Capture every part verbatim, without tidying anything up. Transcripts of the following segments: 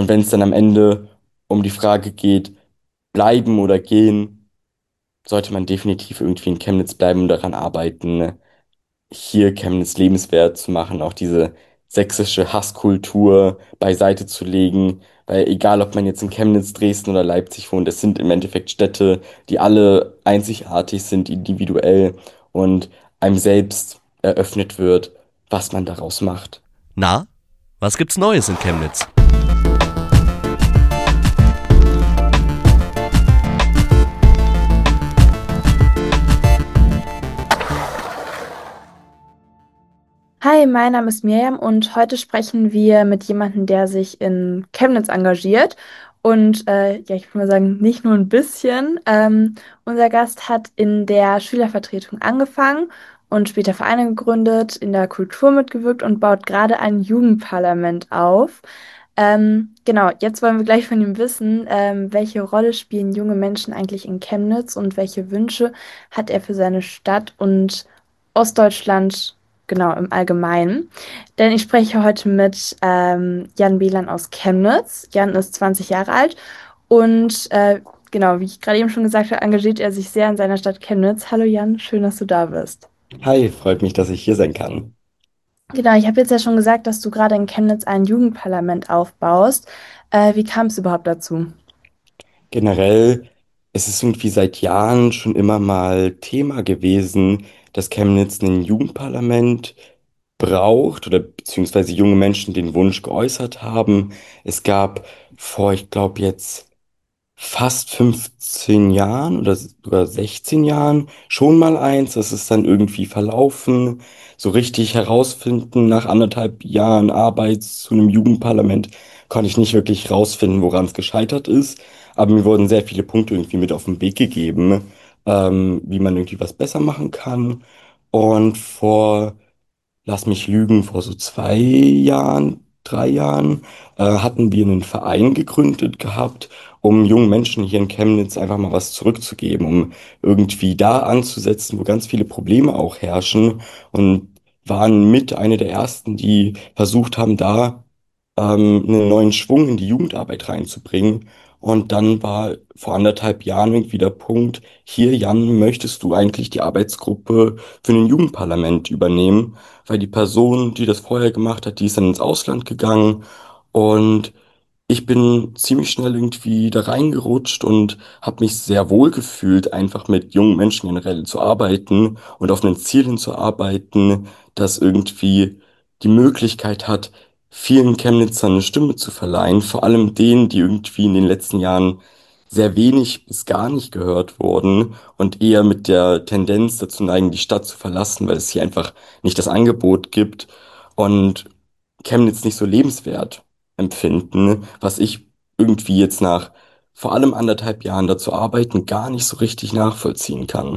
Und wenn es dann am Ende um die Frage geht, bleiben oder gehen, sollte man definitiv irgendwie in Chemnitz bleiben und daran arbeiten, hier Chemnitz lebenswert zu machen, auch diese sächsische Hasskultur beiseite zu legen, weil egal, ob man jetzt in Chemnitz, Dresden oder Leipzig wohnt, es sind im Endeffekt Städte, die alle einzigartig sind, individuell und einem selbst eröffnet wird, was man daraus macht. Na, was gibt's Neues in Chemnitz? Hi, mein Name ist Mirjam und heute sprechen wir mit jemandem, der sich in Chemnitz engagiert. Und äh, ja, ich würde mal sagen, nicht nur ein bisschen. Ähm, unser Gast hat in der Schülervertretung angefangen und später Vereine gegründet, in der Kultur mitgewirkt und baut gerade ein Jugendparlament auf. Ähm, genau, jetzt wollen wir gleich von ihm wissen, ähm, welche Rolle spielen junge Menschen eigentlich in Chemnitz und welche Wünsche hat er für seine Stadt und Ostdeutschland, genau, im Allgemeinen. Denn ich spreche heute mit ähm, Jan Bielan aus Chemnitz. Jan ist zwanzig Jahre alt und äh, genau, wie ich gerade eben schon gesagt habe, engagiert er sich sehr in seiner Stadt Chemnitz. Hallo Jan, schön, dass du da bist. Hi, freut mich, dass ich hier sein kann. Genau, ich habe jetzt ja schon gesagt, dass du gerade in Chemnitz ein Jugendparlament aufbaust. Äh, wie kam es überhaupt dazu? Generell ist es irgendwie seit Jahren schon immer mal Thema gewesen, dass Chemnitz ein Jugendparlament braucht oder beziehungsweise junge Menschen den Wunsch geäußert haben. Es gab vor, ich glaube jetzt fast fünfzehn Jahren oder sogar sechzehn Jahren schon mal eins. Das ist dann irgendwie verlaufen. So richtig herausfinden nach anderthalb Jahren Arbeit zu einem Jugendparlament konnte ich nicht wirklich rausfinden, woran es gescheitert ist. Aber mir wurden sehr viele Punkte irgendwie mit auf den Weg gegeben, ähm, wie man irgendwie was besser machen kann. Und vor Lass mich lügen, vor so zwei Jahren, drei Jahren, äh, hatten wir einen Verein gegründet gehabt, um jungen Menschen hier in Chemnitz einfach mal was zurückzugeben, um irgendwie da anzusetzen, wo ganz viele Probleme auch herrschen und waren mit einer der ersten, die versucht haben, da ähm, einen neuen Schwung in die Jugendarbeit reinzubringen. Und dann war vor anderthalb Jahren irgendwie der Punkt, hier, Jan, möchtest du eigentlich die Arbeitsgruppe für ein Jugendparlament übernehmen? Weil die Person, die das vorher gemacht hat, die ist dann ins Ausland gegangen und ich bin ziemlich schnell irgendwie da reingerutscht und habe mich sehr wohl gefühlt, einfach mit jungen Menschen generell zu arbeiten und auf ein Ziel hinzuarbeiten, das irgendwie die Möglichkeit hat, vielen Chemnitzern eine Stimme zu verleihen, vor allem denen, die irgendwie in den letzten Jahren sehr wenig bis gar nicht gehört wurden und eher mit der Tendenz dazu neigen, die Stadt zu verlassen, weil es hier einfach nicht das Angebot gibt und Chemnitz nicht so lebenswert empfinden, was ich irgendwie jetzt nach vor allem anderthalb Jahren dazu arbeiten gar nicht so richtig nachvollziehen kann.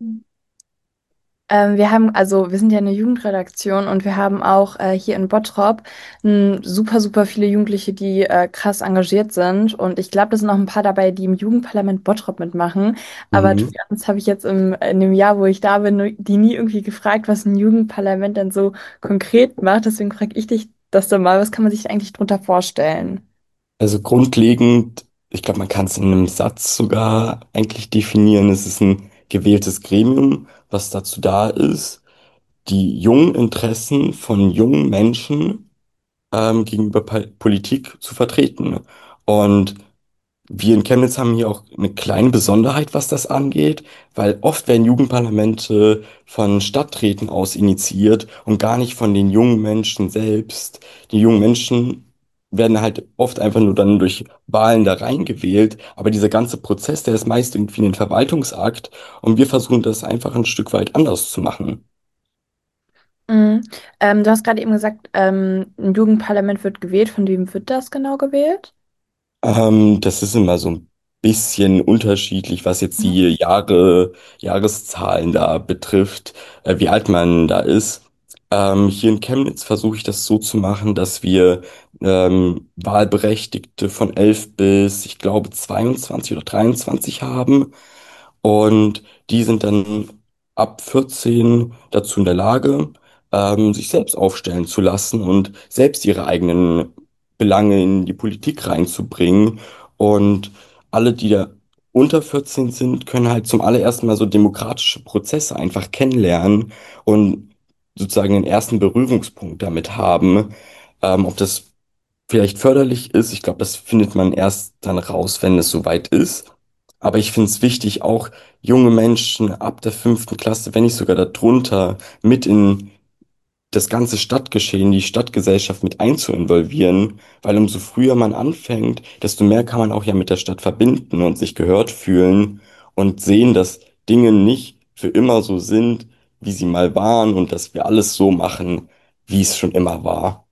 Ähm, wir haben, also wir sind ja eine Jugendredaktion und wir haben auch äh, hier in Bottrop m, super, super viele Jugendliche, die äh, krass engagiert sind. Und ich glaube, da sind auch ein paar dabei, die im Jugendparlament Bottrop mitmachen. Aber to Mhm. be honest, habe ich jetzt im, in dem Jahr, wo ich da bin, die nie irgendwie gefragt, was ein Jugendparlament denn so konkret macht. Deswegen frage ich dich das doch mal, was kann man sich eigentlich drunter vorstellen? Also grundlegend, ich glaube, man kann es in einem Satz sogar eigentlich definieren. Es ist ein gewähltes Gremium, was dazu da ist, die jungen Interessen von jungen Menschen ähm, gegenüber Pa- Politik zu vertreten. Und wir in Chemnitz haben hier auch eine kleine Besonderheit, was das angeht, weil oft werden Jugendparlamente von Stadträten aus initiiert und gar nicht von den jungen Menschen selbst. Die jungen Menschen werden halt oft einfach nur dann durch Wahlen da reingewählt, aber dieser ganze Prozess, der ist meist irgendwie ein Verwaltungsakt und wir versuchen das einfach ein Stück weit anders zu machen. Mhm. Ähm, du hast gerade eben gesagt, ähm, ein Jugendparlament wird gewählt. Von wem wird das genau gewählt? Ähm, das ist immer so ein bisschen unterschiedlich, was jetzt Mhm. die Jahre, Jahreszahlen da betrifft, äh, wie alt man da ist. Ähm, hier in Chemnitz versuche ich das so zu machen, dass wir ähm, Wahlberechtigte von elf bis, ich glaube, zweiundzwanzig oder dreiundzwanzig haben. Und die sind dann ab vierzehn dazu in der Lage, ähm, sich selbst aufstellen zu lassen und selbst ihre eigenen Belange in die Politik reinzubringen. Und alle, die da unter vierzehn sind, können halt zum allerersten Mal so demokratische Prozesse einfach kennenlernen und sozusagen den ersten Berührungspunkt damit haben. Ähm, ob das vielleicht förderlich ist, ich glaube, das findet man erst dann raus, wenn es soweit ist. Aber ich finde es wichtig, auch junge Menschen ab der fünften Klasse, wenn nicht sogar darunter, mit in das ganze Stadtgeschehen, die Stadtgesellschaft mit einzuinvolvieren, weil umso früher man anfängt, desto mehr kann man auch ja mit der Stadt verbinden und sich gehört fühlen und sehen, dass Dinge nicht für immer so sind, wie sie mal waren und dass wir alles so machen, wie es schon immer war.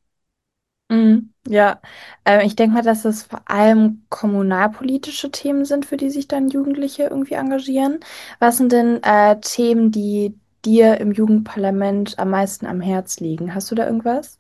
Mhm. Ja, ähm, ich denke mal, dass es vor allem kommunalpolitische Themen sind, für die sich dann Jugendliche irgendwie engagieren. Was sind denn äh, Themen, die dir im Jugendparlament am meisten am Herz liegen? Hast du da irgendwas?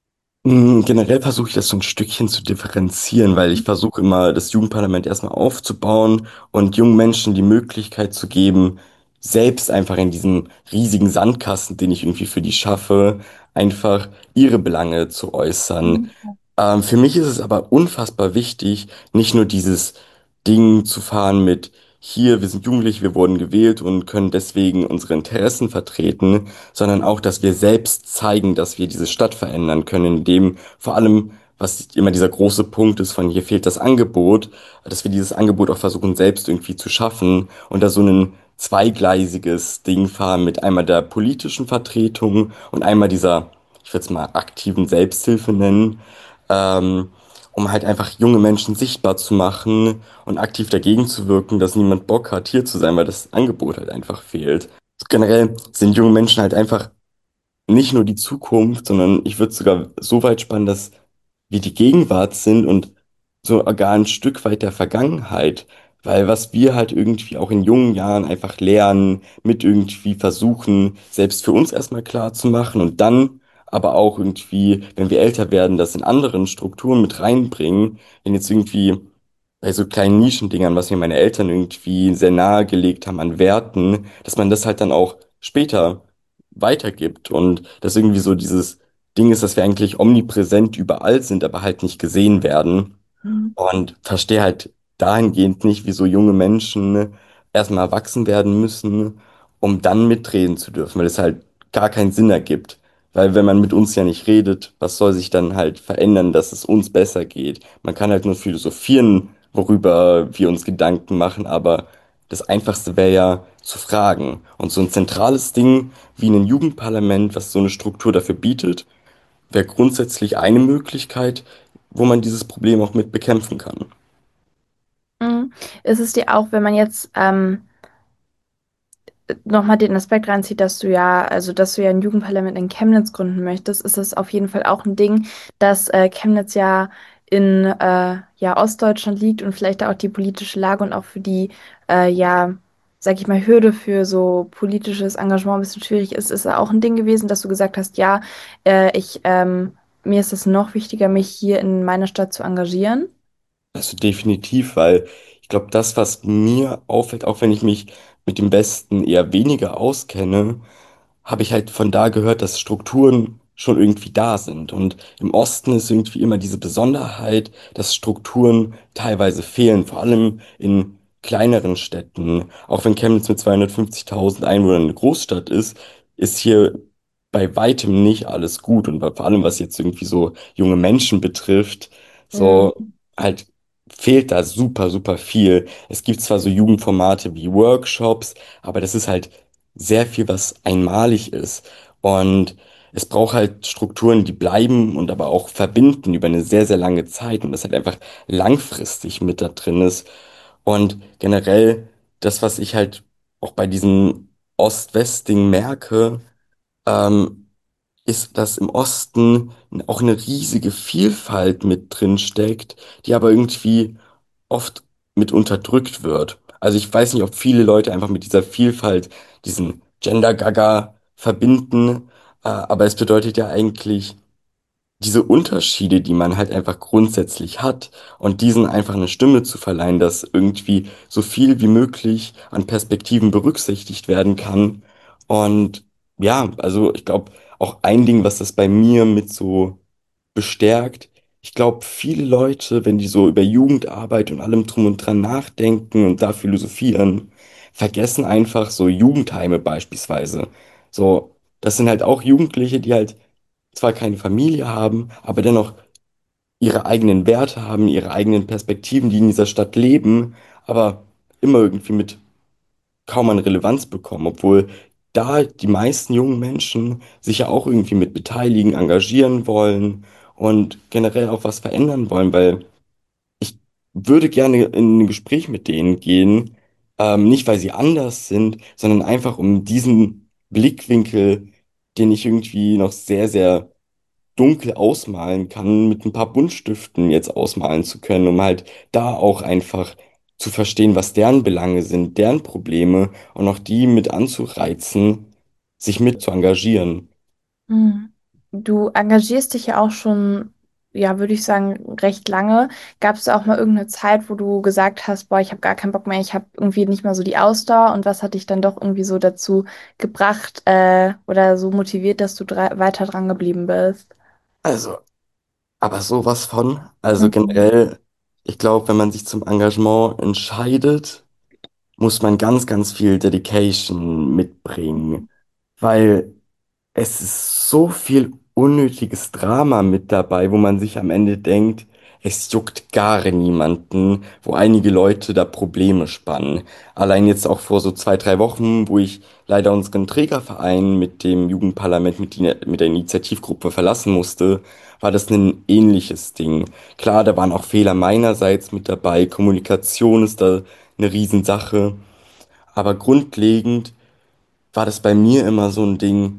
Mm, Generell versuche ich das so ein Stückchen zu differenzieren, weil ich versuche immer, das Jugendparlament erstmal aufzubauen und jungen Menschen die Möglichkeit zu geben, selbst einfach in diesem riesigen Sandkasten, den ich irgendwie für die schaffe, einfach ihre Belange zu äußern. Mhm. Ähm, für mich ist es aber unfassbar wichtig, nicht nur dieses Ding zu fahren mit hier, wir sind jugendlich, wir wurden gewählt und können deswegen unsere Interessen vertreten, sondern auch, dass wir selbst zeigen, dass wir diese Stadt verändern können, indem vor allem, was immer dieser große Punkt ist, von hier fehlt das Angebot, dass wir dieses Angebot auch versuchen, selbst irgendwie zu schaffen und da so ein zweigleisiges Ding fahren mit einmal der politischen Vertretung und einmal dieser, ich würde es mal aktiven Selbsthilfe nennen, ähm, um halt einfach junge Menschen sichtbar zu machen und aktiv dagegen zu wirken, dass niemand Bock hat, hier zu sein, weil das Angebot halt einfach fehlt. Generell sind junge Menschen halt einfach nicht nur die Zukunft, sondern ich würde sogar so weit spannen, dass wir die Gegenwart sind und sogar ein Stück weit der Vergangenheit. Weil was wir halt irgendwie auch in jungen Jahren einfach lernen, mit irgendwie versuchen, selbst für uns erstmal klar zu machen und dann aber auch irgendwie, wenn wir älter werden, das in anderen Strukturen mit reinbringen. Wenn jetzt irgendwie bei so kleinen Nischendingern, was mir meine Eltern irgendwie sehr nahegelegt haben an Werten, dass man das halt dann auch später weitergibt und das irgendwie so dieses Ding ist, dass wir eigentlich omnipräsent überall sind, aber halt nicht gesehen werden. Mhm. Und verstehe halt dahingehend nicht, wieso junge Menschen erstmal erwachsen werden müssen, um dann mitreden zu dürfen, weil es halt gar keinen Sinn ergibt. Weil wenn man mit uns ja nicht redet, was soll sich dann halt verändern, dass es uns besser geht? Man kann halt nur philosophieren, worüber wir uns Gedanken machen, aber das Einfachste wäre ja zu fragen. Und so ein zentrales Ding wie ein Jugendparlament, was so eine Struktur dafür bietet, wäre grundsätzlich eine Möglichkeit, wo man dieses Problem auch mit bekämpfen kann. Mhm. Ist es dir auch, wenn man jetzt ähm, nochmal den Aspekt reinzieht, dass du ja, also dass du ja ein Jugendparlament in Chemnitz gründen möchtest, ist es auf jeden Fall auch ein Ding, dass äh, Chemnitz ja in äh, ja, Ostdeutschland liegt und vielleicht auch die politische Lage und auch für die, äh, ja, sag ich mal, Hürde für so politisches Engagement ein bisschen schwierig ist, ist auch ein Ding gewesen, dass du gesagt hast, ja, äh, ich, ähm, mir ist es noch wichtiger, mich hier in meiner Stadt zu engagieren. Also definitiv, weil ich glaube, das, was mir auffällt, auch wenn ich mich mit dem Westen eher weniger auskenne, habe ich halt von da gehört, dass Strukturen schon irgendwie da sind. Und im Osten ist irgendwie immer diese Besonderheit, dass Strukturen teilweise fehlen, vor allem in kleineren Städten. Auch wenn Chemnitz mit zweihundertfünfzigtausend Einwohnern eine Großstadt ist, ist hier bei weitem nicht alles gut. Und vor allem, was jetzt irgendwie so junge Menschen betrifft, so Mhm. halt fehlt da super, super viel. Es gibt zwar so Jugendformate wie Workshops, aber das ist halt sehr viel, was einmalig ist. Und es braucht halt Strukturen, die bleiben und aber auch verbinden über eine sehr, sehr lange Zeit und das halt einfach langfristig mit da drin ist. Und generell das, was ich halt auch bei diesem Ost-West-Ding merke, ähm, ist, dass im Osten auch eine riesige Vielfalt mit drin steckt, die aber irgendwie oft mit unterdrückt wird. Also ich weiß nicht, ob viele Leute einfach mit dieser Vielfalt diesen Gender-Gaga verbinden, äh, aber es bedeutet ja eigentlich diese Unterschiede, die man halt einfach grundsätzlich hat und diesen einfach eine Stimme zu verleihen, dass irgendwie so viel wie möglich an Perspektiven berücksichtigt werden kann. Und ja, also ich glaube, auch ein Ding, was das bei mir mit so bestärkt, Ich glaube, viele Leute, wenn die so über Jugendarbeit und allem drum und dran nachdenken und da philosophieren, vergessen einfach so Jugendheime beispielsweise. So, das sind halt auch Jugendliche, die halt zwar keine Familie haben, aber dennoch ihre eigenen Werte haben, ihre eigenen Perspektiven, die in dieser Stadt leben, aber immer irgendwie mit kaum an Relevanz bekommen, obwohl da die meisten jungen Menschen sich ja auch irgendwie mit beteiligen, engagieren wollen und generell auch was verändern wollen, weil ich würde gerne in ein Gespräch mit denen gehen, ähm, nicht weil sie anders sind, sondern einfach um diesen Blickwinkel, den ich irgendwie noch sehr, sehr dunkel ausmalen kann, mit ein paar Buntstiften jetzt ausmalen zu können, um halt da auch einfach zu verstehen, was deren Belange sind, deren Probleme und auch die mit anzureizen, sich mit zu engagieren. Mhm. Du engagierst dich ja auch schon, ja, würde ich sagen, recht lange. Gab es da auch mal irgendeine Zeit, wo du gesagt hast, boah, ich habe gar keinen Bock mehr, ich habe irgendwie nicht mehr so die Ausdauer und was hat dich dann doch irgendwie so dazu gebracht, äh, oder so motiviert, dass du dra weiter dran geblieben bist? Also, aber sowas von. Also Mhm. generell, ich glaube, wenn man sich zum Engagement entscheidet, muss man ganz, ganz viel Dedication mitbringen, weil es ist so viel unnötiges Drama mit dabei, wo man sich am Ende denkt, es juckt gar niemanden, wo einige Leute da Probleme spannen. Allein jetzt auch vor so zwei, drei Wochen, wo ich leider unseren Trägerverein mit dem Jugendparlament, mit, die, mit der Initiativgruppe verlassen musste, war das ein ähnliches Ding. Klar, da waren auch Fehler meinerseits mit dabei, Kommunikation ist da eine Riesensache, aber grundlegend war das bei mir immer so ein Ding,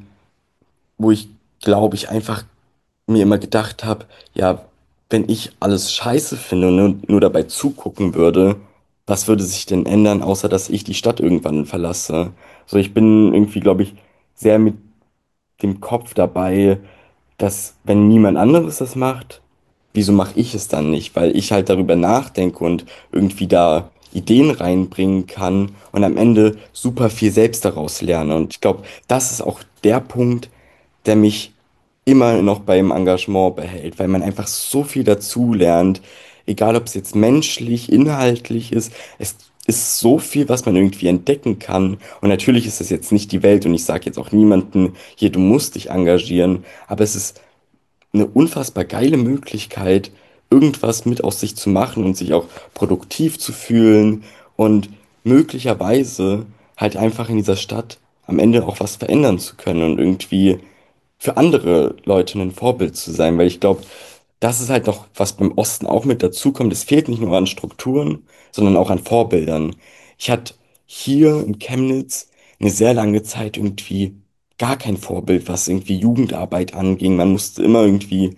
wo ich, glaube ich, einfach mir immer gedacht habe, ja, wenn ich alles scheiße finde und nur, nur dabei zugucken würde, was würde sich denn ändern, außer dass ich die Stadt irgendwann verlasse? So, ich bin irgendwie, glaube ich, sehr mit dem Kopf dabei, dass wenn niemand anderes das macht, wieso mache ich es dann nicht? Weil ich halt darüber nachdenke und irgendwie da Ideen reinbringen kann und am Ende super viel selbst daraus lerne. Und ich glaube, das ist auch der Punkt, der mich immer noch beim Engagement behält, weil man einfach so viel dazu lernt, egal ob es jetzt menschlich, inhaltlich ist, es ist so viel, was man irgendwie entdecken kann. Und natürlich ist es jetzt nicht die Welt und ich sage jetzt auch niemandem, hier, du musst dich engagieren, aber es ist eine unfassbar geile Möglichkeit, irgendwas mit aus sich zu machen und sich auch produktiv zu fühlen und möglicherweise halt einfach in dieser Stadt am Ende auch was verändern zu können und irgendwie für andere Leute ein Vorbild zu sein, weil ich glaube, das ist halt noch, was beim Osten auch mit dazukommt. Es fehlt nicht nur an Strukturen, sondern auch an Vorbildern. Ich hatte hier in Chemnitz eine sehr lange Zeit irgendwie gar kein Vorbild, was irgendwie Jugendarbeit anging. Man musste immer irgendwie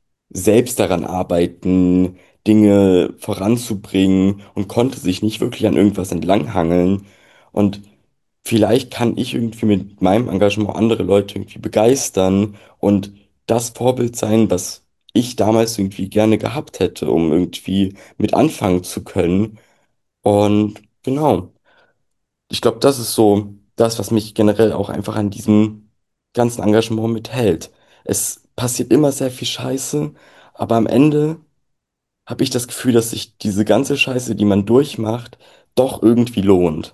selbst daran arbeiten, Dinge voranzubringen und konnte sich nicht wirklich an irgendwas entlanghangeln. Und vielleicht kann ich irgendwie mit meinem Engagement andere Leute irgendwie begeistern und das Vorbild sein, was ich damals irgendwie gerne gehabt hätte, um irgendwie mit anfangen zu können. Und genau. Ich glaube, das ist so das, was mich generell auch einfach an diesem ganzen Engagement mithält. Es passiert immer sehr viel Scheiße, aber am Ende habe ich das Gefühl, dass sich diese ganze Scheiße, die man durchmacht, doch irgendwie lohnt.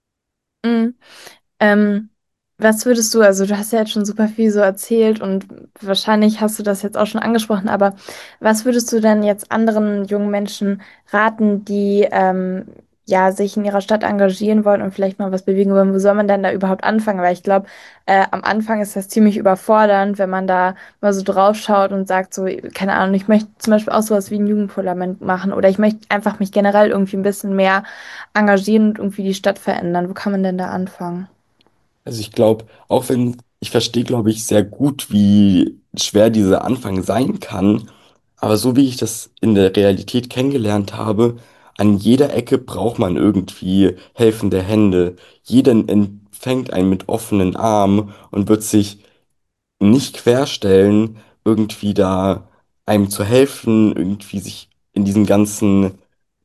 Mhm. Ähm, Was würdest du, also du hast ja jetzt schon super viel so erzählt und wahrscheinlich hast du das jetzt auch schon angesprochen, aber was würdest du denn jetzt anderen jungen Menschen raten, die ähm, ja sich in ihrer Stadt engagieren wollen und vielleicht mal was bewegen wollen? Wo soll man denn da überhaupt anfangen? Weil ich glaube, äh, am Anfang ist das ziemlich überfordernd, wenn man da mal so drauf schaut und sagt so, keine Ahnung, ich möchte zum Beispiel auch sowas wie ein Jugendparlament machen oder ich möchte einfach mich generell irgendwie ein bisschen mehr engagieren und irgendwie die Stadt verändern. Wo kann man denn da anfangen? Also ich glaube, auch wenn ich verstehe, glaube ich, sehr gut, wie schwer dieser Anfang sein kann, aber so wie ich das in der Realität kennengelernt habe, an jeder Ecke braucht man irgendwie helfende Hände. Jeder empfängt einen mit offenen Armen und wird sich nicht querstellen, irgendwie da einem zu helfen, irgendwie sich in diesen ganzen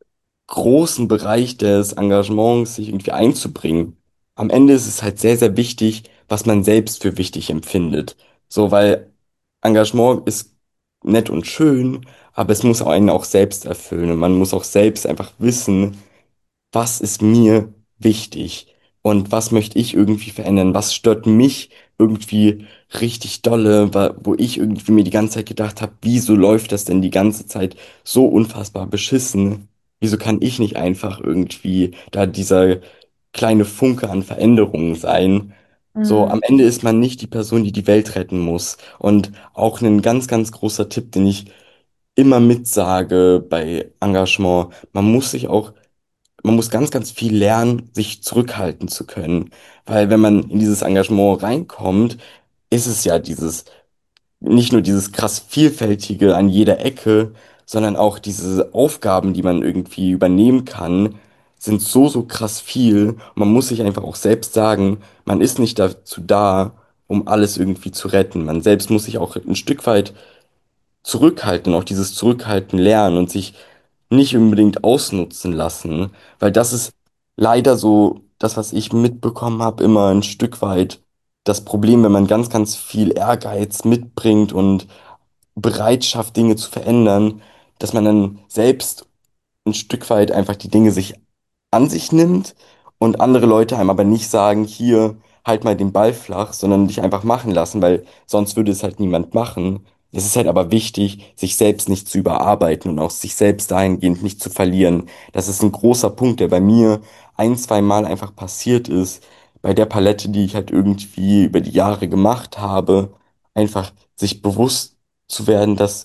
großen Bereich des Engagements sich irgendwie einzubringen. Am Ende ist es halt sehr, sehr wichtig, was man selbst für wichtig empfindet. So, weil Engagement ist nett und schön, aber es muss einen auch selbst erfüllen und man muss auch selbst einfach wissen, was ist mir wichtig und was möchte ich irgendwie verändern, was stört mich irgendwie richtig dolle, wa- wo ich irgendwie mir die ganze Zeit gedacht habe, wieso läuft das denn die ganze Zeit so unfassbar beschissen? Wieso kann ich nicht einfach irgendwie da dieser kleine Funke an Veränderungen sein? So, am Mhm. Ende ist man nicht die Person, die die Welt retten muss. Und auch ein ganz, ganz großer Tipp, den ich immer mitsage bei Engagement, man muss sich auch man muss ganz, ganz viel lernen, sich zurückhalten zu können. Weil wenn man in dieses Engagement reinkommt, ist es ja dieses, nicht nur dieses krass Vielfältige an jeder Ecke, sondern auch diese Aufgaben, die man irgendwie übernehmen kann, sind so, so krass viel. Und man muss sich einfach auch selbst sagen, man ist nicht dazu da, um alles irgendwie zu retten. Man selbst muss sich auch ein Stück weit zurückhalten, auch dieses Zurückhalten lernen und sich nicht unbedingt ausnutzen lassen, weil das ist leider so das, was ich mitbekommen habe, immer ein Stück weit das Problem, wenn man ganz, ganz viel Ehrgeiz mitbringt und Bereitschaft, Dinge zu verändern, dass man dann selbst ein Stück weit einfach die Dinge sich an sich nimmt und andere Leute einem aber nicht sagen, hier, halt mal den Ball flach, sondern dich einfach machen lassen, weil sonst würde es halt niemand machen. Es ist halt aber wichtig, sich selbst nicht zu überarbeiten und auch sich selbst dahingehend nicht zu verlieren. Das ist ein großer Punkt, der bei mir ein, zwei Mal einfach passiert ist, bei der Palette, die ich halt irgendwie über die Jahre gemacht habe, einfach sich bewusst zu werden, dass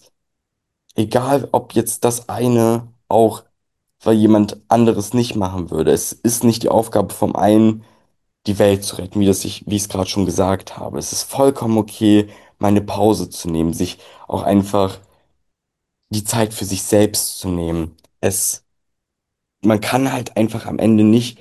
egal ob jetzt das eine auch, weil jemand anderes nicht machen würde. Es ist nicht die Aufgabe vom einen, die Welt zu retten, wie das ich, wie ich es gerade schon gesagt habe. Es ist vollkommen okay, mal eine Pause zu nehmen, sich auch einfach die Zeit für sich selbst zu nehmen. Es, man kann halt einfach am Ende nicht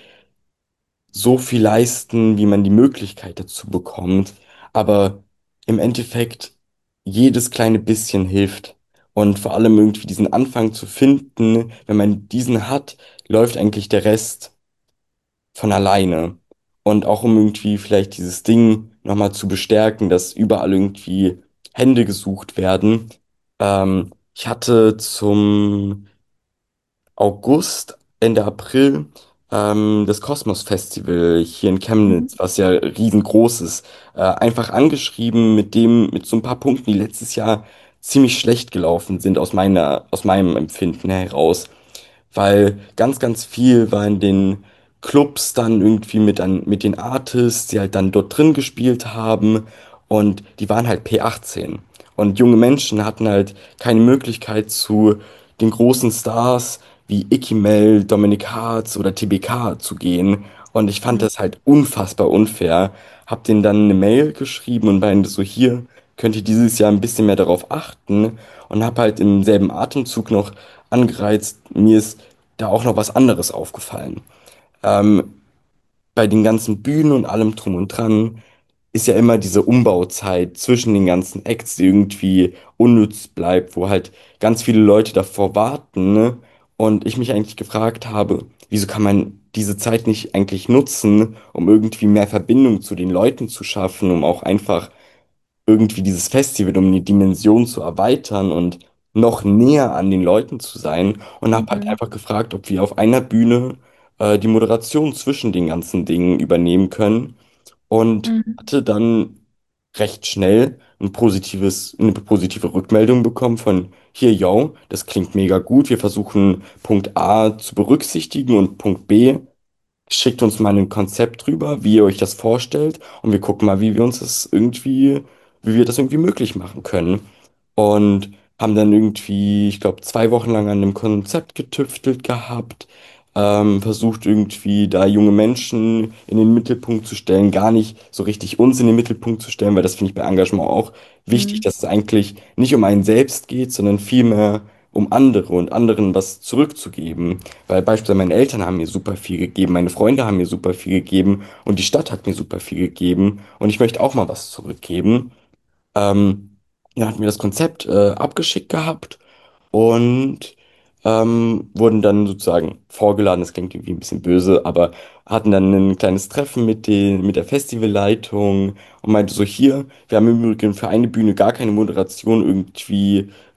so viel leisten, wie man die Möglichkeit dazu bekommt. Aber im Endeffekt, jedes kleine bisschen hilft. Und vor allem irgendwie diesen Anfang zu finden, wenn man diesen hat, läuft eigentlich der Rest von alleine. Und auch um irgendwie vielleicht dieses Ding nochmal zu bestärken, dass überall irgendwie Hände gesucht werden. Ähm, ich hatte zum August, Ende April, ähm, das Kosmos Festival hier in Mhm. Chemnitz, was ja riesengroß ist, äh, einfach angeschrieben mit dem, mit so ein paar Punkten, die letztes Jahr ziemlich schlecht gelaufen sind aus meiner, aus meinem Empfinden heraus, weil ganz, ganz viel war in den Clubs dann irgendwie mit, an, mit den Artists, die halt dann dort drin gespielt haben und die waren halt P achtzehn. Und junge Menschen hatten halt keine Möglichkeit zu den großen Stars wie Icky Mel, Dominic Hartz oder T B K zu gehen. Und ich fand Mhm. das halt unfassbar unfair. Hab denen dann eine Mail geschrieben und meinte so, hier könnt ihr dieses Jahr ein bisschen mehr darauf achten. Und hab halt im selben Atemzug noch angereizt, mir ist da auch noch was anderes aufgefallen. Ähm, bei den ganzen Bühnen und allem drum und dran ist ja immer diese Umbauzeit zwischen den ganzen Acts, die irgendwie unnütz bleibt, wo halt ganz viele Leute davor warten, ne? Und ich mich eigentlich gefragt habe, wieso kann man diese Zeit nicht eigentlich nutzen, um irgendwie mehr Verbindung zu den Leuten zu schaffen, um auch einfach irgendwie dieses Festival um die Dimension zu erweitern und noch näher an den Leuten zu sein und habe halt Mhm. einfach gefragt, ob wir auf einer Bühne äh, die Moderation zwischen den ganzen Dingen übernehmen können und Mhm. hatte dann recht schnell ein positives, eine positive Rückmeldung bekommen von hier, yo, das klingt mega gut. Wir versuchen Punkt A zu berücksichtigen und Punkt B, schickt uns mal ein Konzept drüber, wie ihr euch das vorstellt und wir gucken mal, wie wir uns das irgendwie, wie wir das irgendwie möglich machen können. Und haben dann irgendwie, ich glaube, zwei Wochen lang an einem Konzept getüftelt gehabt, ähm, versucht irgendwie da junge Menschen in den Mittelpunkt zu stellen, gar nicht so richtig uns in den Mittelpunkt zu stellen, weil das finde ich bei Engagement auch wichtig, Mhm. dass es eigentlich nicht um einen selbst geht, sondern vielmehr um andere und anderen was zurückzugeben. Weil beispielsweise meine Eltern haben mir super viel gegeben, meine Freunde haben mir super viel gegeben und die Stadt hat mir super viel gegeben und ich möchte auch mal was zurückgeben. Ähm, ja, hatten wir das Konzept äh, abgeschickt gehabt und ähm, wurden dann sozusagen vorgeladen. Das klingt irgendwie ein bisschen böse, aber hatten dann ein kleines Treffen mit den, mit der Festivalleitung und meinte so, hier, wir haben im Übrigen für eine Bühne gar keine Moderation irgendwie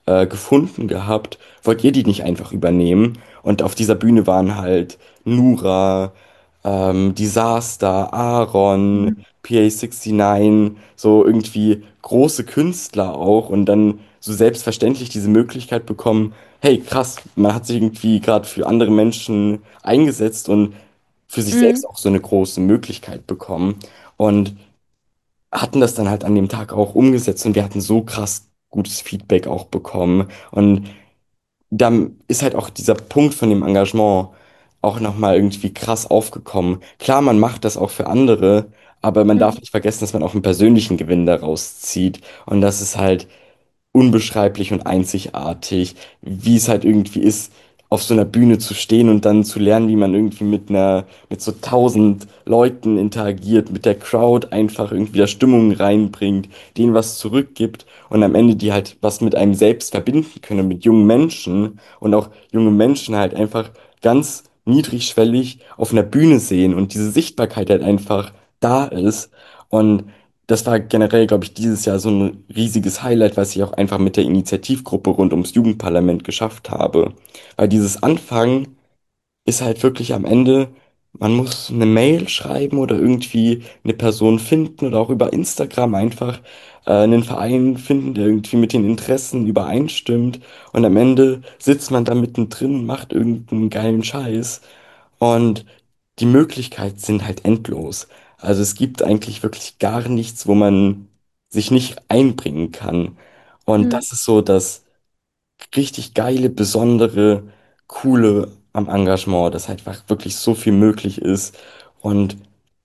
äh, gefunden gehabt. Wollt ihr die nicht einfach übernehmen? Und auf dieser Bühne waren halt Nura, ähm, Disaster, Aaron, Mhm. P A neunundsechzig, so irgendwie große Künstler auch und dann so selbstverständlich diese Möglichkeit bekommen, hey, krass, man hat sich irgendwie gerade für andere Menschen eingesetzt und für sich selbst Mhm. auch so eine große Möglichkeit bekommen und hatten das dann halt an dem Tag auch umgesetzt und wir hatten so krass gutes Feedback auch bekommen und dann ist halt auch dieser Punkt von dem Engagement auch nochmal irgendwie krass aufgekommen. Klar, man macht das auch für andere, aber man darf Mhm. nicht vergessen, dass man auch einen persönlichen Gewinn daraus zieht. Und das ist halt unbeschreiblich und einzigartig, wie es halt irgendwie ist, auf so einer Bühne zu stehen und dann zu lernen, wie man irgendwie mit einer, mit so tausend Leuten interagiert, mit der Crowd einfach irgendwie da Stimmung reinbringt, denen was zurückgibt und am Ende die halt was mit einem selbst verbinden können, mit jungen Menschen und auch junge Menschen halt einfach ganz niedrigschwellig auf einer Bühne sehen und diese Sichtbarkeit halt einfach da ist. Und das war generell, glaube ich, dieses Jahr so ein riesiges Highlight, was ich auch einfach mit der Initiativgruppe rund ums Jugendparlament geschafft habe. Weil dieses Anfangen ist halt wirklich am Ende, man muss eine Mail schreiben oder irgendwie eine Person finden oder auch über Instagram einfach äh, einen Verein finden, der irgendwie mit den Interessen übereinstimmt. Und am Ende sitzt man da mittendrin und macht irgendeinen geilen Scheiß. Und die Möglichkeiten sind halt endlos. Also es gibt eigentlich wirklich gar nichts, wo man sich nicht einbringen kann. Und Mhm. das ist so das richtig geile, besondere, coole am Engagement, dass halt einfach wirklich so viel möglich ist und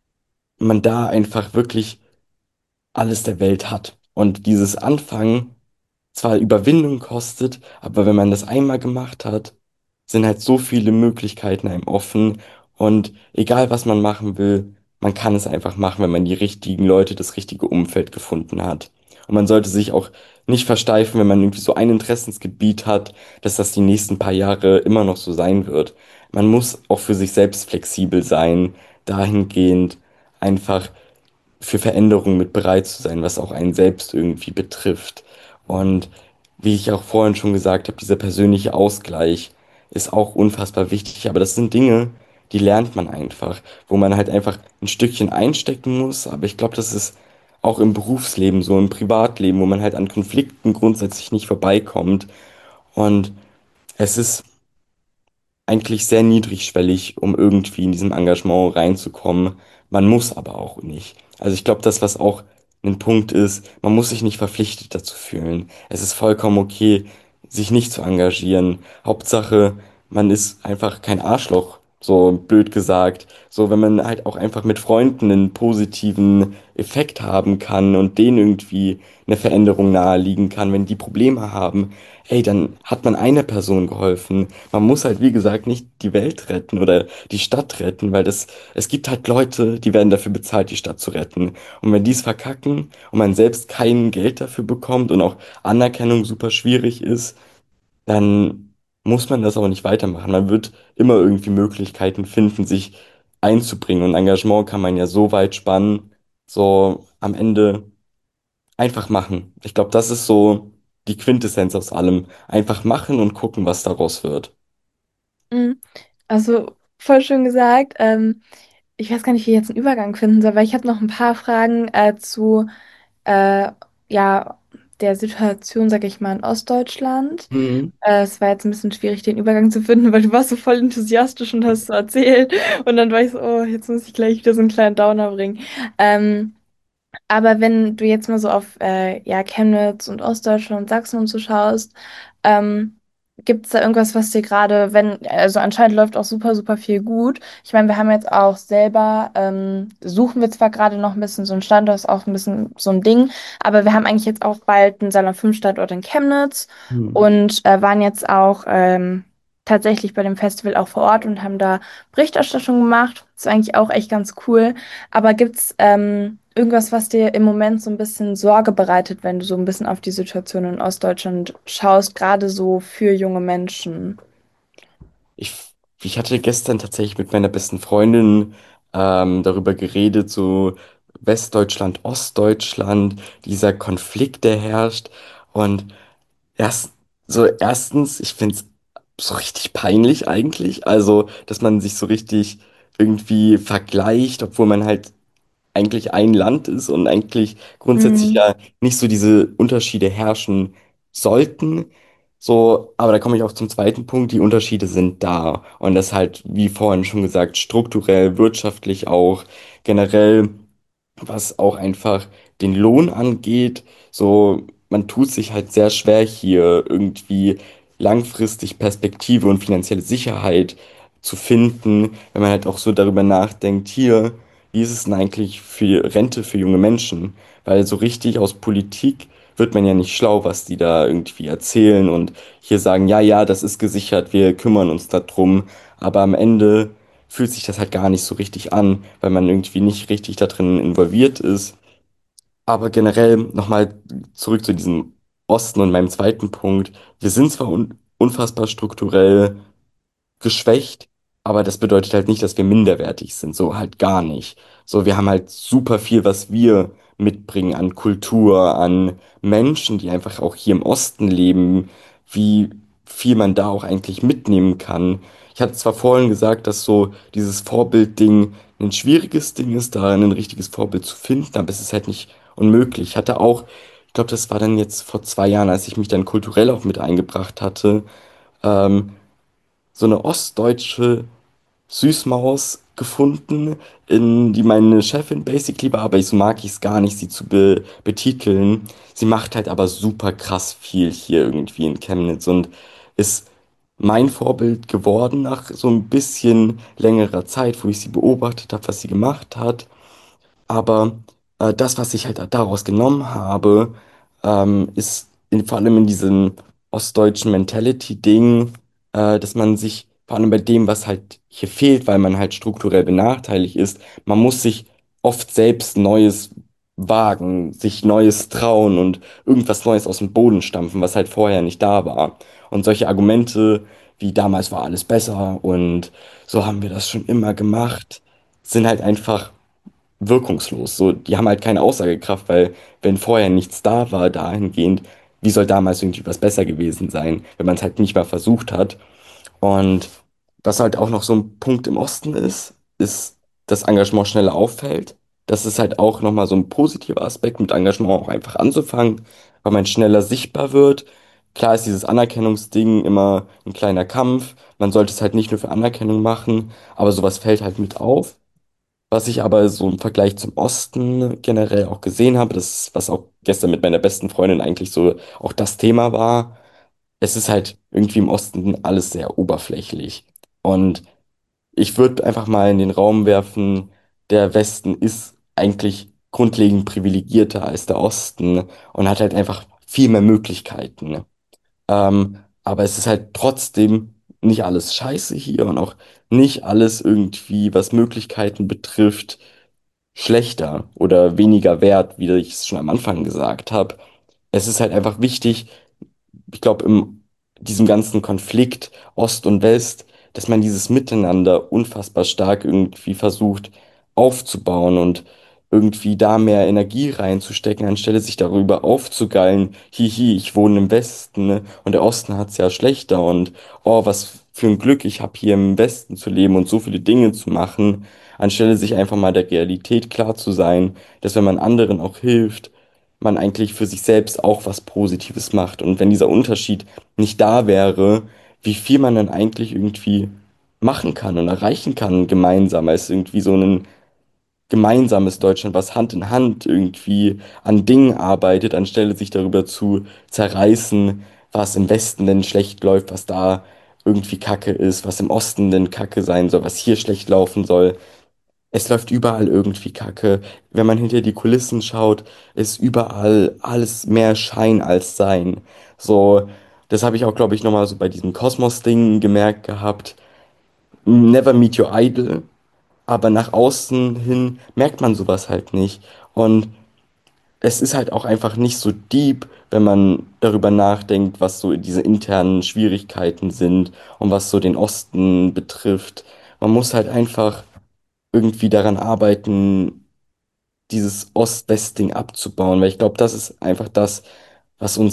man da einfach wirklich alles der Welt hat. Und dieses Anfangen zwar Überwindung kostet, aber wenn man das einmal gemacht hat, sind halt so viele Möglichkeiten einem offen. Und egal was man machen will, man kann es einfach machen, wenn man die richtigen Leute, das richtige Umfeld gefunden hat. Und man sollte sich auch nicht versteifen, wenn man irgendwie so ein Interessensgebiet hat, dass das die nächsten paar Jahre immer noch so sein wird. Man muss auch für sich selbst flexibel sein, dahingehend einfach für Veränderungen mit bereit zu sein, was auch einen selbst irgendwie betrifft. Und wie ich auch vorhin schon gesagt habe, dieser persönliche Ausgleich ist auch unfassbar wichtig. Aber das sind Dinge, die lernt man einfach, wo man halt einfach ein Stückchen einstecken muss. Aber ich glaube, das ist auch im Berufsleben so, im Privatleben, wo man halt an Konflikten grundsätzlich nicht vorbeikommt. Und es ist eigentlich sehr niedrigschwellig, um irgendwie in diesem Engagement reinzukommen. Man muss aber auch nicht. Also ich glaube, das, was auch ein Punkt ist, man muss sich nicht verpflichtet dazu fühlen. Es ist vollkommen okay, sich nicht zu engagieren. Hauptsache, man ist einfach kein Arschloch, so blöd gesagt. So, wenn man halt auch einfach mit Freunden einen positiven Effekt haben kann und denen irgendwie eine Veränderung naheliegen kann, wenn die Probleme haben, ey, dann hat man einer Person geholfen. Man muss halt, wie gesagt, nicht die Welt retten oder die Stadt retten, weil das, es gibt halt Leute, die werden dafür bezahlt, die Stadt zu retten. Und wenn die es verkacken und man selbst kein Geld dafür bekommt und auch Anerkennung super schwierig ist, dann muss man das aber nicht weitermachen. Man wird immer irgendwie Möglichkeiten finden, sich einzubringen. Und Engagement kann man ja so weit spannen, so am Ende einfach machen. Ich glaube, das ist so die Quintessenz aus allem. Einfach machen und gucken, was daraus wird. Mhm. Also voll schön gesagt. Ähm, ich weiß gar nicht, wie ich jetzt einen Übergang finden soll, weil ich habe noch ein paar Fragen äh, zu äh, ja, der Situation, sag ich mal, in Ostdeutschland. Mhm. Äh, es war jetzt ein bisschen schwierig, den Übergang zu finden, weil du warst so voll enthusiastisch und hast so erzählt. Und dann war ich so, oh, jetzt muss ich gleich wieder so einen kleinen Downer bringen. Ähm, aber wenn du jetzt mal so auf äh, ja, Chemnitz und Ostdeutschland und Sachsen und so schaust, ähm, gibt es da irgendwas, was dir gerade, wenn, also anscheinend läuft auch super, super viel gut. Ich meine, wir haben jetzt auch selber, ähm, suchen wir zwar gerade noch ein bisschen so einen Standort, ist auch ein bisschen so ein Ding, aber wir haben eigentlich jetzt auch bald einen Salon fünf Standort in Chemnitz Mhm. und äh, waren jetzt auch ähm, tatsächlich bei dem Festival auch vor Ort und haben da Berichterstattung gemacht. Das ist eigentlich auch echt ganz cool. Aber gibt's ähm, irgendwas, was dir im Moment so ein bisschen Sorge bereitet, wenn du so ein bisschen auf die Situation in Ostdeutschland schaust, gerade so für junge Menschen? Ich, ich hatte gestern tatsächlich mit meiner besten Freundin ähm, darüber geredet, so Westdeutschland, Ostdeutschland, dieser Konflikt, der herrscht. Und ja, So, erstens, ich finde es so richtig peinlich eigentlich. Also, dass man sich so richtig irgendwie vergleicht, obwohl man halt eigentlich ein Land ist und eigentlich grundsätzlich Mhm. ja nicht so diese Unterschiede herrschen sollten. So, aber da komme ich auch zum zweiten Punkt, die Unterschiede sind da. Und das halt, wie vorhin schon gesagt, strukturell, wirtschaftlich auch, generell was auch einfach den Lohn angeht. So, man tut sich halt sehr schwer hier irgendwie langfristig Perspektive und finanzielle Sicherheit zu finden, wenn man halt auch so darüber nachdenkt, hier, wie ist es denn eigentlich für Rente für junge Menschen? Weil so richtig aus Politik wird man ja nicht schlau, was die da irgendwie erzählen und hier sagen, ja, ja, das ist gesichert, wir kümmern uns darum, aber am Ende fühlt sich das halt gar nicht so richtig an, weil man irgendwie nicht richtig da drin involviert ist. Aber generell nochmal zurück zu diesem Osten und meinem zweiten Punkt. Wir sind zwar un unfassbar strukturell geschwächt, aber das bedeutet halt nicht, dass wir minderwertig sind, so halt gar nicht. So, wir haben halt super viel, was wir mitbringen an Kultur, an Menschen, die einfach auch hier im Osten leben, wie viel man da auch eigentlich mitnehmen kann. Ich hatte zwar vorhin gesagt, dass so dieses Vorbildding ein schwieriges Ding ist, da ein richtiges Vorbild zu finden, aber es ist halt nicht unmöglich. Ich hatte auch, ich glaube, das war dann jetzt vor zwei Jahren, als ich mich dann kulturell auch mit eingebracht hatte, ähm, so eine ostdeutsche Süßmaus gefunden, in die meine Chefin basically war, aber ich so mag ich es gar nicht, sie zu be betiteln. Sie macht halt aber super krass viel hier irgendwie in Chemnitz und ist mein Vorbild geworden nach so ein bisschen längerer Zeit, wo ich sie beobachtet habe, was sie gemacht hat. Aber äh, das, was ich halt daraus genommen habe, ähm, ist in, vor allem in diesem ostdeutschen Mentality-Ding, äh, dass man sich, vor allem bei dem, was halt hier fehlt, weil man halt strukturell benachteiligt ist, man muss sich oft selbst Neues wagen, sich Neues trauen und irgendwas Neues aus dem Boden stampfen, was halt vorher nicht da war. Und solche Argumente wie damals war alles besser und so haben wir das schon immer gemacht, sind halt einfach wirkungslos. So, die haben halt keine Aussagekraft, weil wenn vorher nichts da war, dahingehend, wie soll damals irgendwie was besser gewesen sein, wenn man es halt nicht mal versucht hat. Und was halt auch noch so ein Punkt im Osten ist, ist, dass Engagement schneller auffällt. Das ist halt auch nochmal so ein positiver Aspekt, mit Engagement auch einfach anzufangen, weil man schneller sichtbar wird. Klar ist dieses Anerkennungsding immer ein kleiner Kampf. Man sollte es halt nicht nur für Anerkennung machen, aber sowas fällt halt mit auf. Was ich aber so im Vergleich zum Osten generell auch gesehen habe, das ist, was auch gestern mit meiner besten Freundin eigentlich so auch das Thema war, es ist halt irgendwie im Osten alles sehr oberflächlich. Und ich würde einfach mal in den Raum werfen, der Westen ist eigentlich grundlegend privilegierter als der Osten und hat halt einfach viel mehr Möglichkeiten. Ähm, aber es ist halt trotzdem nicht alles scheiße hier und auch nicht alles irgendwie, was Möglichkeiten betrifft, schlechter oder weniger wert, wie ich es schon am Anfang gesagt habe. Es ist halt einfach wichtig, ich glaube, in diesem ganzen Konflikt Ost und West, dass man dieses Miteinander unfassbar stark irgendwie versucht aufzubauen und irgendwie da mehr Energie reinzustecken, anstelle sich darüber aufzugeilen, hihi, ich wohne im Westen, ne, und der Osten hat's ja schlechter und oh, was für ein Glück, ich habe hier im Westen zu leben und so viele Dinge zu machen, anstelle sich einfach mal der Realität klar zu sein, dass wenn man anderen auch hilft, man eigentlich für sich selbst auch was Positives macht. Und wenn dieser Unterschied nicht da wäre, wie viel man dann eigentlich irgendwie machen kann und erreichen kann gemeinsam, als irgendwie so ein gemeinsames Deutschland, was Hand in Hand irgendwie an Dingen arbeitet, anstelle sich darüber zu zerreißen, was im Westen denn schlecht läuft, was da irgendwie Kacke ist, was im Osten denn Kacke sein soll, was hier schlecht laufen soll. Es läuft überall irgendwie Kacke. Wenn man hinter die Kulissen schaut, ist überall alles mehr Schein als Sein. So, das habe ich auch, glaube ich, nochmal so bei diesem Kosmos-Ding gemerkt gehabt. Never meet your idol. Aber nach außen hin merkt man sowas halt nicht. Und es ist halt auch einfach nicht so deep, wenn man darüber nachdenkt, was so diese internen Schwierigkeiten sind und was so den Osten betrifft. Man muss halt einfach irgendwie daran arbeiten, dieses Ost-West-Ding abzubauen, weil ich glaube, das ist einfach das, was uns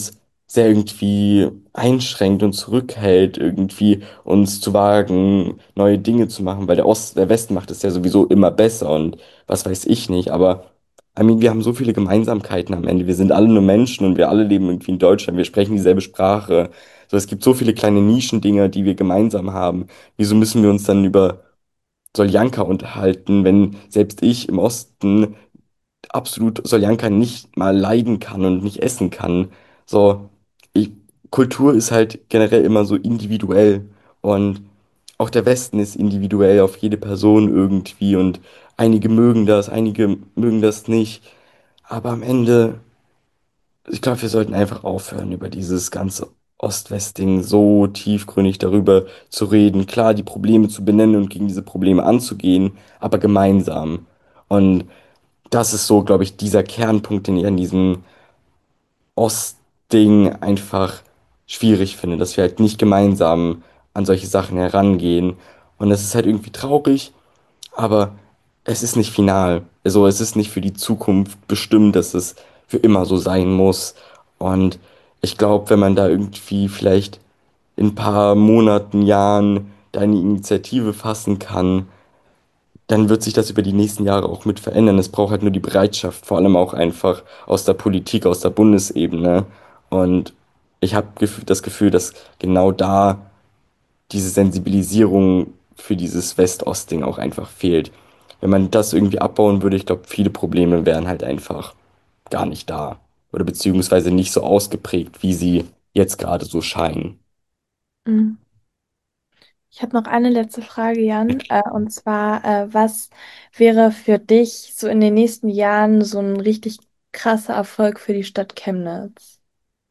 sehr irgendwie einschränkt und zurückhält, irgendwie uns zu wagen, neue Dinge zu machen, weil der Ost, der Westen macht es ja sowieso immer besser und was weiß ich nicht, aber I mean, wir haben so viele Gemeinsamkeiten am Ende. Wir sind alle nur Menschen und wir alle leben irgendwie in Deutschland. Wir sprechen dieselbe Sprache. So, es gibt so viele kleine Nischendinger, die wir gemeinsam haben. Wieso müssen wir uns dann über Soljanka unterhalten, wenn selbst ich im Osten absolut Soljanka nicht mal leiden kann und nicht essen kann. So, ich, Kultur ist halt generell immer so individuell und auch der Westen ist individuell auf jede Person irgendwie und einige mögen das, einige mögen das nicht. Aber am Ende, ich glaube, wir sollten einfach aufhören, über dieses ganze Ost-West-Ding so tiefgründig darüber zu reden. Klar, die Probleme zu benennen und gegen diese Probleme anzugehen, aber gemeinsam. Und das ist so, glaube ich, dieser Kernpunkt, den ich an diesem Ostding einfach schwierig finde, dass wir halt nicht gemeinsam an solche Sachen herangehen. Und das ist halt irgendwie traurig, aber es ist nicht final. Also es ist nicht für die Zukunft bestimmt, dass es für immer so sein muss. Und ich glaube, wenn man da irgendwie vielleicht in ein paar Monaten, Jahren da eine Initiative fassen kann, dann wird sich das über die nächsten Jahre auch mit verändern. Es braucht halt nur die Bereitschaft, vor allem auch einfach aus der Politik, aus der Bundesebene. Und ich habe das Gefühl, dass genau da diese Sensibilisierung für dieses West-Ost-Ding auch einfach fehlt. Wenn man das irgendwie abbauen würde, ich glaube, viele Probleme wären halt einfach gar nicht da. Oder beziehungsweise nicht so ausgeprägt, wie sie jetzt gerade so scheinen. Mhm. Ich habe noch eine letzte Frage, Jan, äh, und zwar, äh, was wäre für dich so in den nächsten Jahren so ein richtig krasser Erfolg für die Stadt Chemnitz?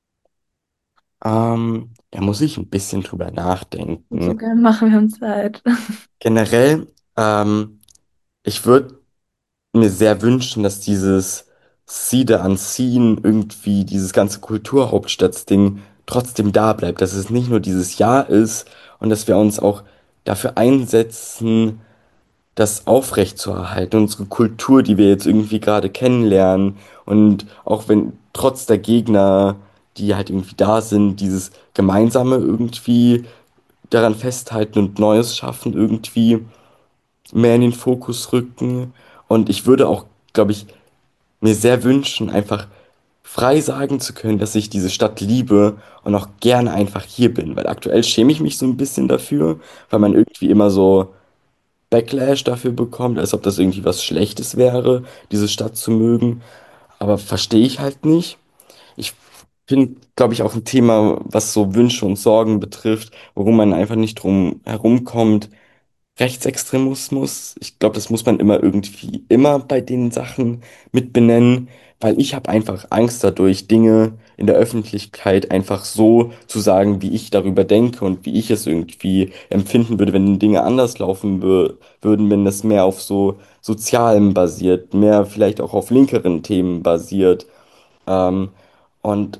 Ähm, da muss ich ein bisschen drüber So nachdenken. gerne machen wir uns Zeit. Generell, ähm, ich würde mir sehr wünschen, dass dieses See the Unseen, irgendwie dieses ganze Kulturhauptstadtding trotzdem da bleibt, dass es nicht nur dieses Jahr ist und dass wir uns auch dafür einsetzen, das aufrechtzuerhalten, unsere Kultur, die wir jetzt irgendwie gerade kennenlernen und auch wenn trotz der Gegner, die halt irgendwie da sind, dieses Gemeinsame irgendwie daran festhalten und Neues schaffen irgendwie mehr in den Fokus rücken. Und ich würde auch, glaube ich, mir sehr wünschen, einfach frei sagen zu können, dass ich diese Stadt liebe und auch gerne einfach hier bin. Weil aktuell schäme ich mich so ein bisschen dafür, weil man irgendwie immer so Backlash dafür bekommt, als ob das irgendwie was Schlechtes wäre, diese Stadt zu mögen. Aber verstehe ich halt nicht. Ich finde, glaube ich, auch ein Thema, was so Wünsche und Sorgen betrifft, worum man einfach nicht drum herumkommt. Rechtsextremismus, ich glaube, das muss man immer irgendwie immer bei den Sachen mit benennen, weil ich habe einfach Angst dadurch, Dinge in der Öffentlichkeit einfach so zu sagen, wie ich darüber denke und wie ich es irgendwie empfinden würde, wenn Dinge anders laufen wür würden, wenn das mehr auf so Sozialem basiert, mehr vielleicht auch auf linkeren Themen basiert. Ähm, und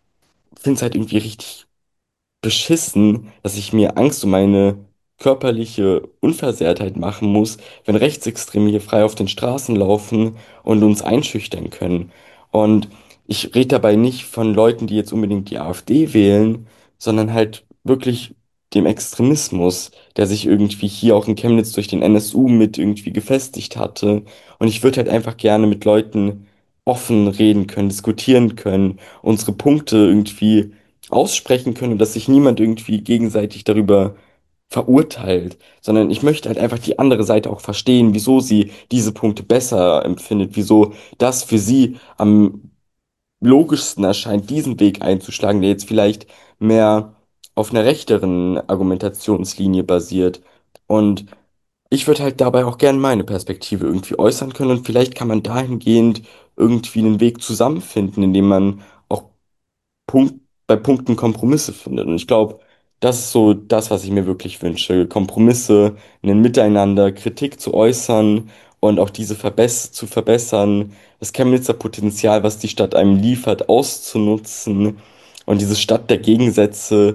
finde es halt irgendwie richtig beschissen, dass ich mir Angst um meine körperliche Unversehrtheit machen muss, wenn Rechtsextreme hier frei auf den Straßen laufen und uns einschüchtern können. Und ich rede dabei nicht von Leuten, die jetzt unbedingt die AfD wählen, sondern halt wirklich dem Extremismus, der sich irgendwie hier auch in Chemnitz durch den N S U mit irgendwie gefestigt hatte. Und ich würde halt einfach gerne mit Leuten offen reden können, diskutieren können, unsere Punkte irgendwie aussprechen können und dass sich niemand irgendwie gegenseitig darüber verurteilt, sondern ich möchte halt einfach die andere Seite auch verstehen, wieso sie diese Punkte besser empfindet, wieso das für sie am logischsten erscheint, diesen Weg einzuschlagen, der jetzt vielleicht mehr auf einer rechteren Argumentationslinie basiert. Und ich würde halt dabei auch gerne meine Perspektive irgendwie äußern können und vielleicht kann man dahingehend irgendwie einen Weg zusammenfinden, indem man auch Punkt, bei Punkten Kompromisse findet. Und ich glaube, das ist so das, was ich mir wirklich wünsche. Kompromisse, ein Miteinander, Kritik zu äußern und auch diese verbess zu verbessern, das Chemnitzer Potenzial, was die Stadt einem liefert, auszunutzen und diese Stadt der Gegensätze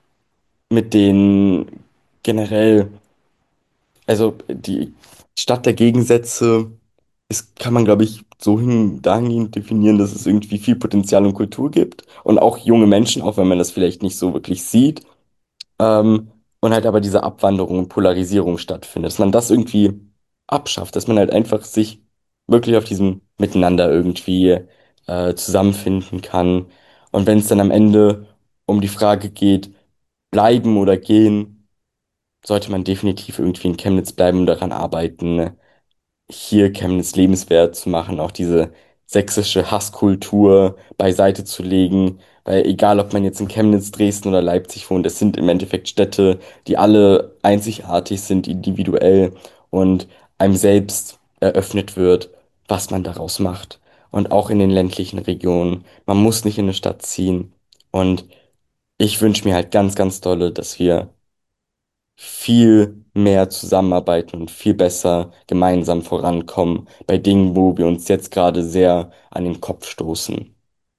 mit den generell, also die Stadt der Gegensätze es kann man, glaube ich, so hin, dahingehend definieren, dass es irgendwie viel Potenzial und Kultur gibt und auch junge Menschen, auch wenn man das vielleicht nicht so wirklich sieht, ähm, und halt aber diese Abwanderung und Polarisierung stattfindet, dass man das irgendwie abschafft, dass man halt einfach sich wirklich auf diesem Miteinander irgendwie äh, zusammenfinden kann. Und wenn es dann am Ende um die Frage geht, bleiben oder gehen, sollte man definitiv irgendwie in Chemnitz bleiben und daran arbeiten, hier Chemnitz lebenswert zu machen, auch diese sächsische Hasskultur beiseite zu legen, weil egal, ob man jetzt in Chemnitz, Dresden oder Leipzig wohnt, es sind im Endeffekt Städte, die alle einzigartig sind, individuell und einem selbst eröffnet wird, was man daraus macht. Und auch in den ländlichen Regionen. Man muss nicht in eine Stadt ziehen. Und ich wünsche mir halt ganz, ganz dolle, dass wir viel mehr zusammenarbeiten und viel besser gemeinsam vorankommen bei Dingen, wo wir uns jetzt gerade sehr an den Kopf stoßen.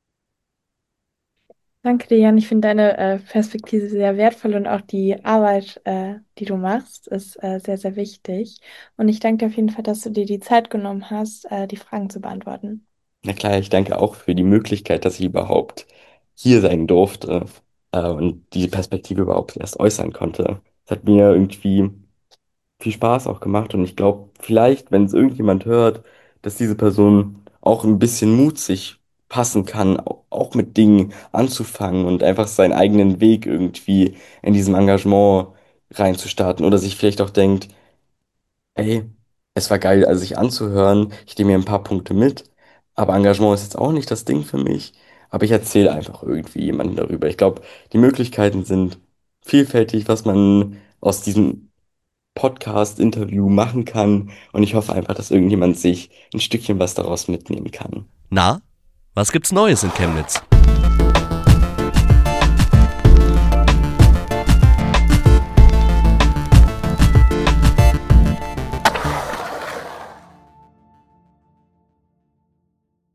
Danke dir, Jan. Ich finde deine äh, Perspektive sehr wertvoll und auch die Arbeit, äh, die du machst, ist äh, sehr, sehr wichtig. Und ich danke dir auf jeden Fall, dass du dir die Zeit genommen hast, äh, die Fragen zu beantworten. Na klar, ich danke auch für die Möglichkeit, dass ich überhaupt hier sein durfte, äh, und die Perspektive überhaupt erst äußern konnte. Es hat mir irgendwie viel Spaß auch gemacht und ich glaube, vielleicht, wenn es irgendjemand hört, dass diese Person auch ein bisschen Mut sich passen kann, au- auch mit Dingen anzufangen und einfach seinen eigenen Weg irgendwie in diesem Engagement reinzustarten oder sich vielleicht auch denkt, ey, es war geil, also sich anzuhören, ich nehme mir ein paar Punkte mit, aber Engagement ist jetzt auch nicht das Ding für mich, aber ich erzähle einfach irgendwie jemandem darüber. Ich glaube, die Möglichkeiten sind vielfältig, was man aus diesem Podcast-Interview machen kann. Und ich hoffe einfach, dass irgendjemand sich ein Stückchen was daraus mitnehmen kann. Na, was gibt's Neues in Chemnitz?